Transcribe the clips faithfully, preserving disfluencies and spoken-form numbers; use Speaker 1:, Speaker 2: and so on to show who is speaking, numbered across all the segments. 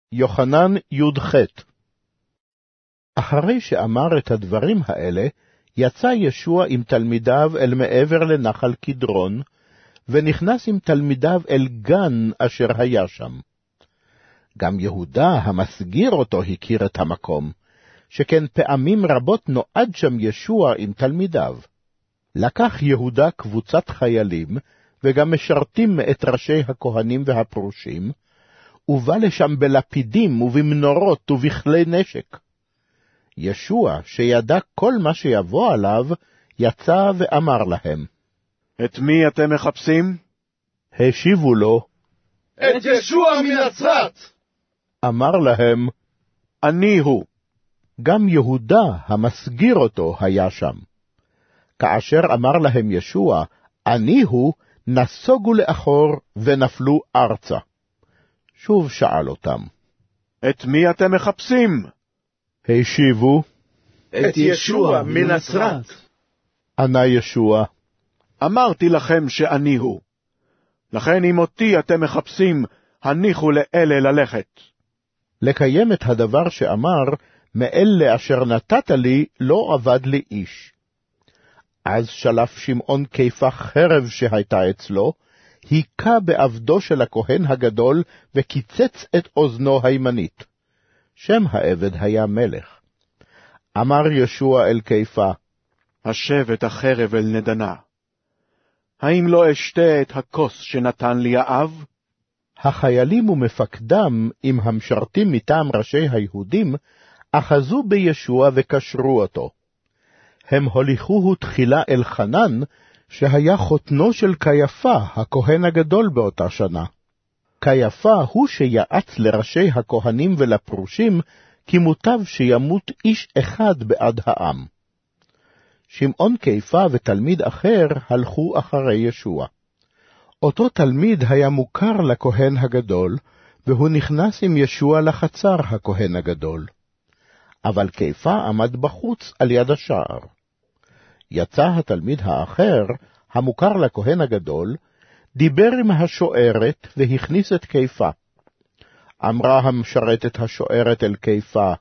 Speaker 1: יוחנן י"ח. אחרי שאמר את הדברים האלה, יצא ישוע עם תלמידיו אל מעבר לנחל קדרון, ונכנס עם תלמידיו אל גן אשר היה שם. גם יהודה המסגיר אותו הכיר את המקום, שכן פעמים רבות נועד שם ישוע עם תלמידיו. לקח יהודה קבוצת חיילים, וגם משרתים מאת ראשי הכהנים והפרושים, ובא לשם בלפידים ובמנורות ובכלי נשק. ישוע, שידע כל מה שיבוא עליו, יצא ואמר להם,
Speaker 2: את מי אתם מחפשים?
Speaker 1: השיבו לו,
Speaker 3: את ישוע מנצרת.
Speaker 1: אמר להם,
Speaker 2: אני הוא.
Speaker 1: גם יהודה המסגיר אותו היה שם. כאשר אמר להם ישוע, אני הוא, נסוגו לאחור ונפלו ארצה. שוב שאל אותם,
Speaker 2: את מי אתם מחפשים?
Speaker 1: השיבו,
Speaker 3: את ישוע מנצרת.
Speaker 1: ענה ישוע,
Speaker 2: אמרתי לכם שאני הוא. לכן אם אותי אתם מחפשים, הניחו לאלה ללכת.
Speaker 1: לקיים את הדבר שאמר, מאלה אשר נתת לי לא עבד לי איש. אז שלף שמעון כיפה חרב שהייתה אצלו, היכה בעבדו של הכהן הגדול, וקיצץ את אוזנו הימנית. שם העבד היה מלך. אמר ישוע אל כיפה,
Speaker 2: השב את החרב אל נדנה. האם לא אשתה את הכוס שנתן לי האב?
Speaker 1: החיילים ומפקדם, עם המשרתים מטעם ראשי היהודים, אחזו בישוע וקשרו אותו. הם הוליכוהו תחילה אל חנן, שהיה חותנו של קייפה, הכהן הגדול באותה שנה. קייפה הוא שיעץ לראשי הכהנים ולפרושים, כי מוטב שימות איש אחד בעד העם. שמעון כיפה ותלמיד אחר הלכו אחרי ישוע. אותו תלמיד היה מוכר לכהן הגדול, והוא נכנס עם ישוע לחצר הכהן הגדול. אבל כיפה עמד בחוץ על יד השער. יצא התלמיד האחר, המוכר לכהן הגדול, דיבר עם השוערת והכניס את כיפה. אמרה המשרתת השוערת אל כיפה,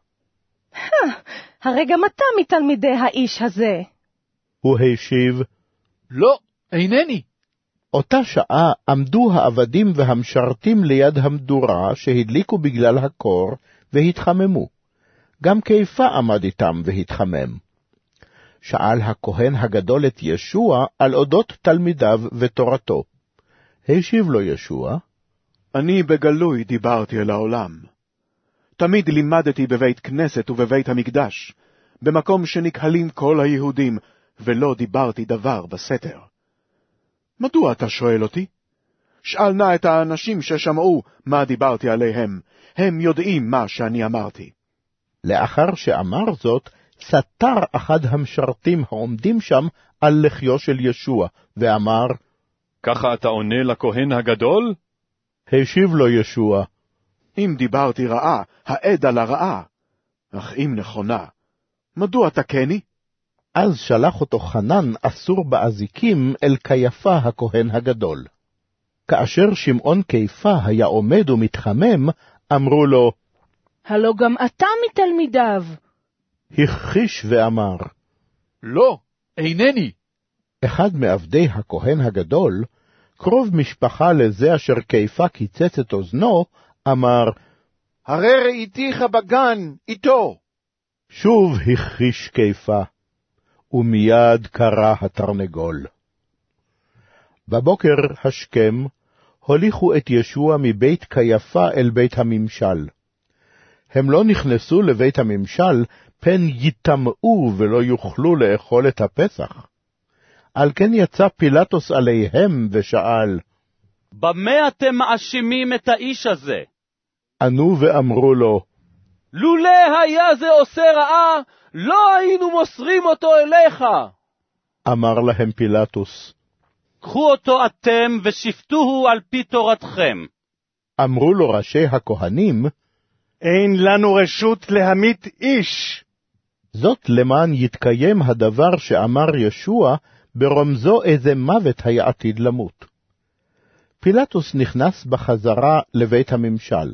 Speaker 4: הרי גם אתה מתלמידי האיש הזה.
Speaker 1: הוא השיב,
Speaker 5: לא, אינני.
Speaker 1: אותה שעה עמדו העבדים והמשרתים ליד המדורה שהדליקו בגלל הקור והתחממו. גם כיפה עמד איתם והתחמם. שאל הכהן הגדול את ישוע על אודות תלמידיו ותורתו. השיב לו ישוע,
Speaker 2: אני בגלוי דיברתי אל העולם. תמיד לימדתי בבית כנסת ובבית המקדש, במקום שנקהלים כל היהודים, ולא דיברתי דבר בסתר. מדוע אתה שואל אותי? שאל נא את האנשים ששמעו מה דיברתי עליהם, הם יודעים מה שאני אמרתי.
Speaker 1: לאחר שאמר זאת, סתר אחד המשרתים העומדים שם על לחיו של ישוע, ואמר,
Speaker 6: ככה אתה עונה לכהן הגדול?
Speaker 1: השיב לו ישוע,
Speaker 2: אם דיברתי רעה, העד על הרעה, אך אם נכונה, מדוע תקני?
Speaker 1: אז שלח אותו חנן אסור באזיקים אל קייפה הכהן הגדול. כאשר שמעון כיפה היה עומד ומתחמם, אמרו לו,
Speaker 4: הלא גם אתה מתלמידיו.
Speaker 1: הכחיש ואמר,
Speaker 5: לא, אינני.
Speaker 1: אחד מעבדי הכהן הגדול, קרוב משפחה לזה אשר כיפה קיצץ את אוזנו, אמר,
Speaker 3: הרי ראיתיך בגן איתו.
Speaker 1: שוב הכחיש כיפה, ומיד קרא התרנגול. בבוקר השכם הוליכו את ישוע מבית קייפה אל בית הממשל. הם לא נכנסו לבית הממשל, פן יטמאו ולא יוכלו לאכול את הפסח. על כן יצא פילטוס עליהם ושאל,
Speaker 7: במה אתם מאשימים את האיש הזה?
Speaker 1: ענו ואמרו לו,
Speaker 7: לולא היה זה עושה רעה, לא היינו מוסרים אותו אליך.
Speaker 1: אמר להם פילטוס,
Speaker 7: קחו אותו אתם ושפטוהו על פי תורתכם.
Speaker 1: אמרו לו ראשי הכהנים,
Speaker 2: אין לנו רשות להמית איש.
Speaker 1: זאת למען יתקיים הדבר שאמר ישוע, ברומזו איזה מוות היה עתיד למות. פילטוס נכנס בחזרה לבית הממשל.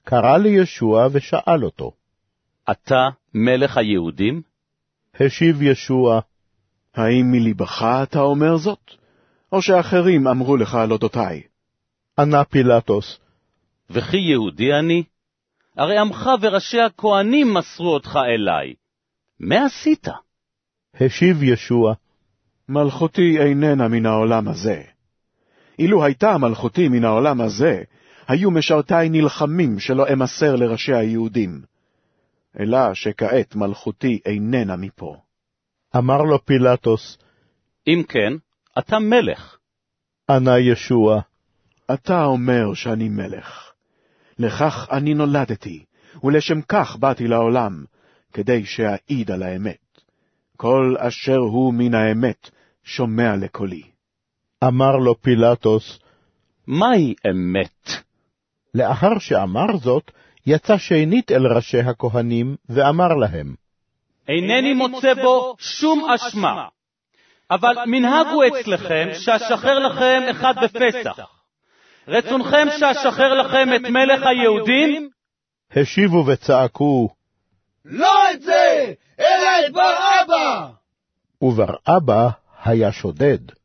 Speaker 1: קרא לישוע ושאל אותו,
Speaker 7: אתה מלך היהודים?
Speaker 1: השיב ישוע,
Speaker 2: האם מלבך אתה אומר זאת? או שאחרים אמרו לך על אודותי?
Speaker 1: ענה פילטוס,
Speaker 7: וכי יהודי אני? הרי עמך וראשי הכהנים מסרו אותך אליי. מה עשית?
Speaker 1: השיב ישוע,
Speaker 2: מלכותי איננה מן העולם הזה. אילו הייתה מלכותי מן העולם הזה, היו משרתי נלחמים שלא אמסר לראשי היהודים. אלא שכעת מלכותי איננה מפה.
Speaker 1: אמר לו פילטוס,
Speaker 7: אם כן, אתה מלך.
Speaker 1: ענה ישוע,
Speaker 2: אתה אומר שאני מלך. לכך אני נולדתי, ולשם כך באתי לעולם, כדי שאעיד על האמת. כל אשר הוא מן האמת שומע לקולי.
Speaker 1: אמר לו פילטוס,
Speaker 7: מהי אמת?
Speaker 1: לאחר שאמר זאת, יצא שנית אל ראשי הכהנים, ואמר להם,
Speaker 7: אינני מוצא בו שום אשמה, אבל מנהג הוא אצלכם שאשחרר לכם אחד בפסח. רצונכם שאשחרר לכם את מלך היהודים?
Speaker 1: השיבו וצעקו,
Speaker 3: לא את זה, אלא את בר אבא!
Speaker 1: ובר אבא היה שודד.